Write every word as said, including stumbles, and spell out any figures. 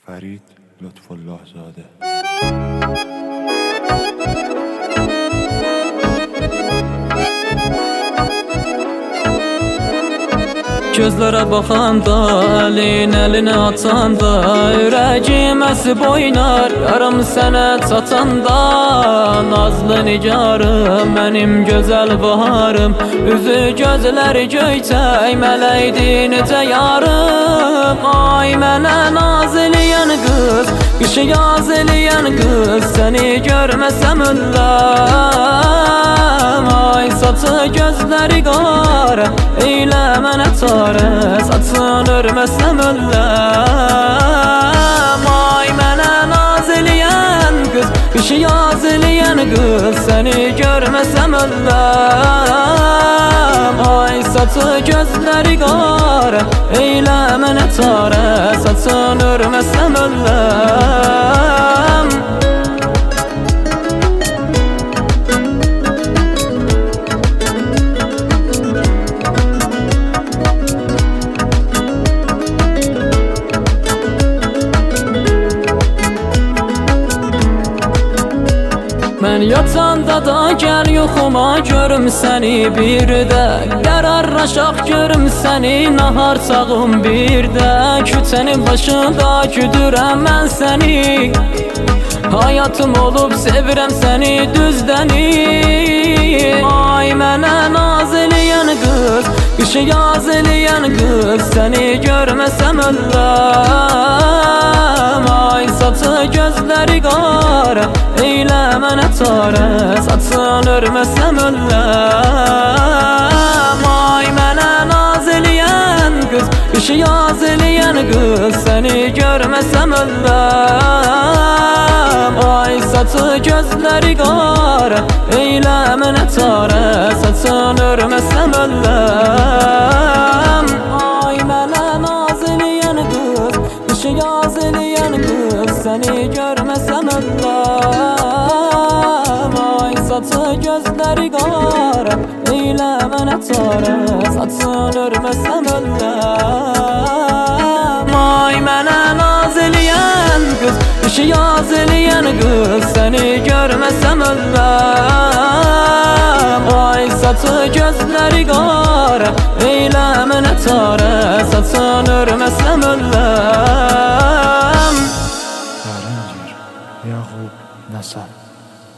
فرید لطفالله زاده. Gözlərə baxanda, əlin əlinə atanda, ürəyim əsib oynar, yarım sənə çatanda. Nazlı nigarım, mənim gözəl baharım, üzü gözləri göyçək, mələkdir necə yarım. Ay mənə naz eləyən qız, qışı yaz eləyən qız, səni görməsəm ölləm. Ay saçı gözləri qara, eylə mənə çarə, saçın örməsəm ölləm. Ay mənə naz eləyən qız, qışı yaz eləyən qız, səni görməsəm ölləm. Ay saçı gözləri qara, eylə mənə çarə, saçın örməsəm ölləm. Mən yatanda da gəl yoxuma, görüm səni bir də, qərarlaşaq görüm səni, nahar çağım bir də. Küçənin başında güdürəm mən səni, həyatım olub sevirəm səni düzdəni. Ay mənə naz eləyən qız, qışı yaz eləyən qız, səni görməsəm ölləm. Ay saçı gözləri qara, eylə mənə çarə, saçın örməsəm ölləm. Ay mənə naz eləyən qız, qışı yaz eləyən qız, səni görməsəm ölləm. Ay saçı gözləri qara, eylə mənə çarə, saçın örməsəm ölləm. Ay mənə naz eləyən qız, qışı yaz eləyən qız, səni görməsəm ölləm. Ay saçı gözləri qara, eylə mənə çarə, saçın örməsəm ölləm. Ay mənə naz eləyən qız, qışı yaz eləyən qız, səni görməsəm ölləm. Ay saçı gözləri qara, eylə mənə çarə, saçın örməsəm ölləm. Yarın Yaqub Nəsər.